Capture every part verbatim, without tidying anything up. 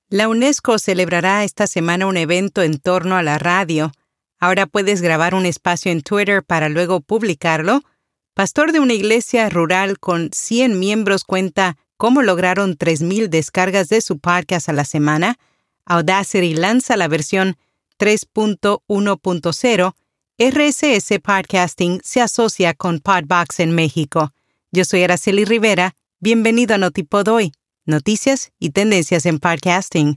La UNESCO celebrará esta semana un evento en torno a la radio. Ahora puedes grabar un espacio en Twitter para luego publicarlo. Pastor de una iglesia rural con cien miembros cuenta cómo lograron tres mil descargas de su podcast a la semana. Audacity lanza la versión tres punto uno punto cero. R S S Podcasting se asocia con Podbox en México. Yo soy Araceli Rivera. Bienvenido a Notipod Hoy. Noticias y tendencias en podcasting.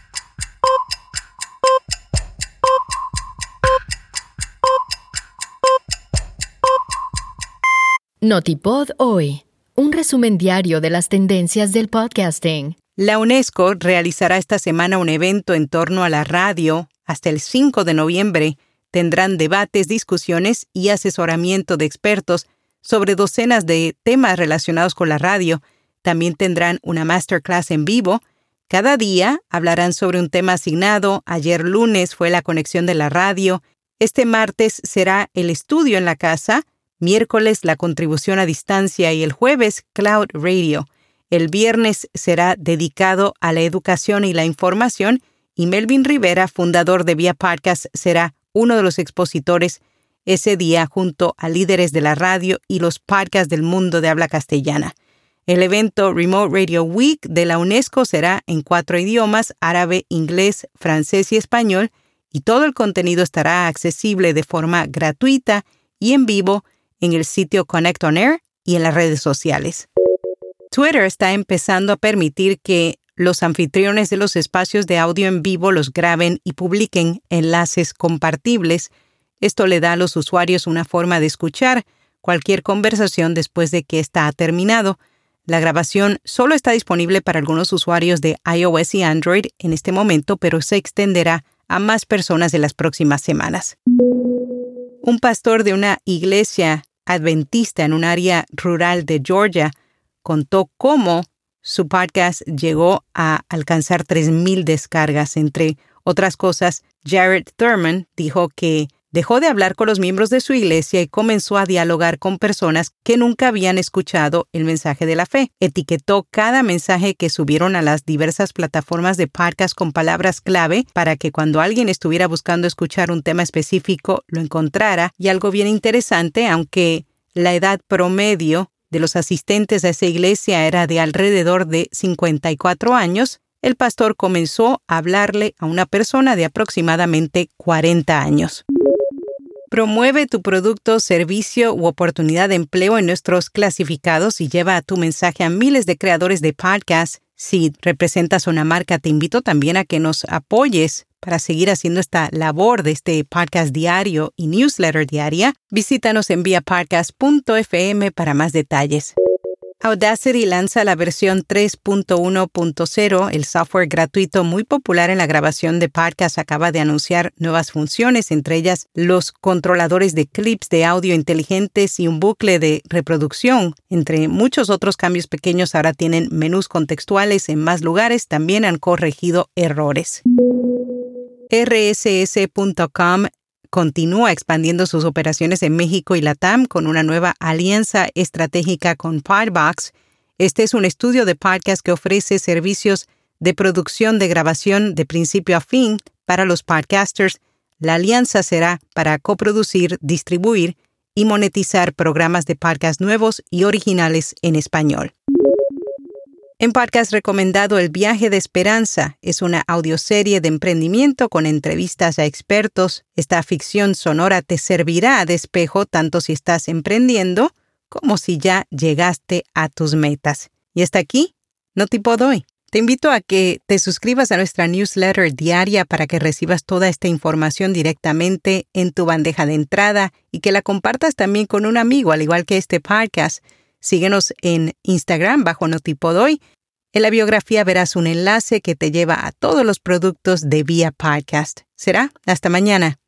Notipod Hoy, un resumen diario de las tendencias del podcasting. La UNESCO realizará esta semana un evento en torno a la radio. Hasta el cinco de noviembre tendrán debates, discusiones y asesoramiento de expertos sobre docenas de temas relacionados con la radio. También tendrán una masterclass en vivo. Cada día hablarán sobre un tema asignado. Ayer lunes fue la conexión de la radio. Este martes será el estudio en la casa. Miércoles la contribución a distancia y el jueves Cloud Radio. El viernes será dedicado a la educación y la información y Melvin Rivera, fundador de Vía Podcast, será uno de los expositores ese día junto a líderes de la radio y los podcasts del mundo de habla castellana. El evento Remote Radio Week de la UNESCO será en cuatro idiomas, árabe, inglés, francés y español, y todo el contenido estará accesible de forma gratuita y en vivo en el sitio Connect on Air y en las redes sociales. Twitter está empezando a permitir que los anfitriones de los espacios de audio en vivo los graben y publiquen enlaces compartibles. Esto le da a los usuarios una forma de escuchar cualquier conversación después de que ésta ha terminado. La grabación solo está disponible para algunos usuarios de iOS y Android en este momento, pero se extenderá a más personas en las próximas semanas. Un pastor de una iglesia adventista en un área rural de Georgia contó cómo su podcast llegó a alcanzar tres mil descargas. Entre otras cosas, Jared Thurman dijo que dejó de hablar con los miembros de su iglesia y comenzó a dialogar con personas que nunca habían escuchado el mensaje de la fe. Etiquetó cada mensaje que subieron a las diversas plataformas de podcast con palabras clave para que cuando alguien estuviera buscando escuchar un tema específico lo encontrara. Y algo bien interesante, aunque la edad promedio de los asistentes a esa iglesia era de alrededor de cincuenta y cuatro años, el pastor comenzó a hablarle a una persona de aproximadamente cuarenta años. Promueve tu producto, servicio u oportunidad de empleo en nuestros clasificados y lleva tu mensaje a miles de creadores de podcasts. Si representas una marca, te invito también a que nos apoyes para seguir haciendo esta labor de este podcast diario y newsletter diaria. Visítanos en vía podcast punto f m para más detalles. Audacity lanza la versión tres punto uno punto cero, el software gratuito muy popular en la grabación de podcasts. Acaba de anunciar nuevas funciones, entre ellas los controladores de clips de audio inteligentes y un bucle de reproducción. Entre muchos otros cambios pequeños, ahora tienen menús contextuales en más lugares. También han corregido errores. R S S punto com continúa expandiendo sus operaciones en México y Latam con una nueva alianza estratégica con Podbox. Este es un estudio de podcast que ofrece servicios de producción de grabación de principio a fin para los podcasters. La alianza será para coproducir, distribuir y monetizar programas de podcast nuevos y originales en español. En podcast recomendado, El Viaje de Esperanza es una audioserie de emprendimiento con entrevistas a expertos. Esta ficción sonora te servirá de espejo tanto si estás emprendiendo como si ya llegaste a tus metas. Y hasta aquí, Notipod Hoy. Te invito a que te suscribas a nuestra newsletter diaria para que recibas toda esta información directamente en tu bandeja de entrada y que la compartas también con un amigo, al igual que este podcast. Síguenos en Instagram bajo Notipod Hoy. En la biografía verás un enlace que te lleva a todos los productos de Vía Podcast. Será hasta mañana.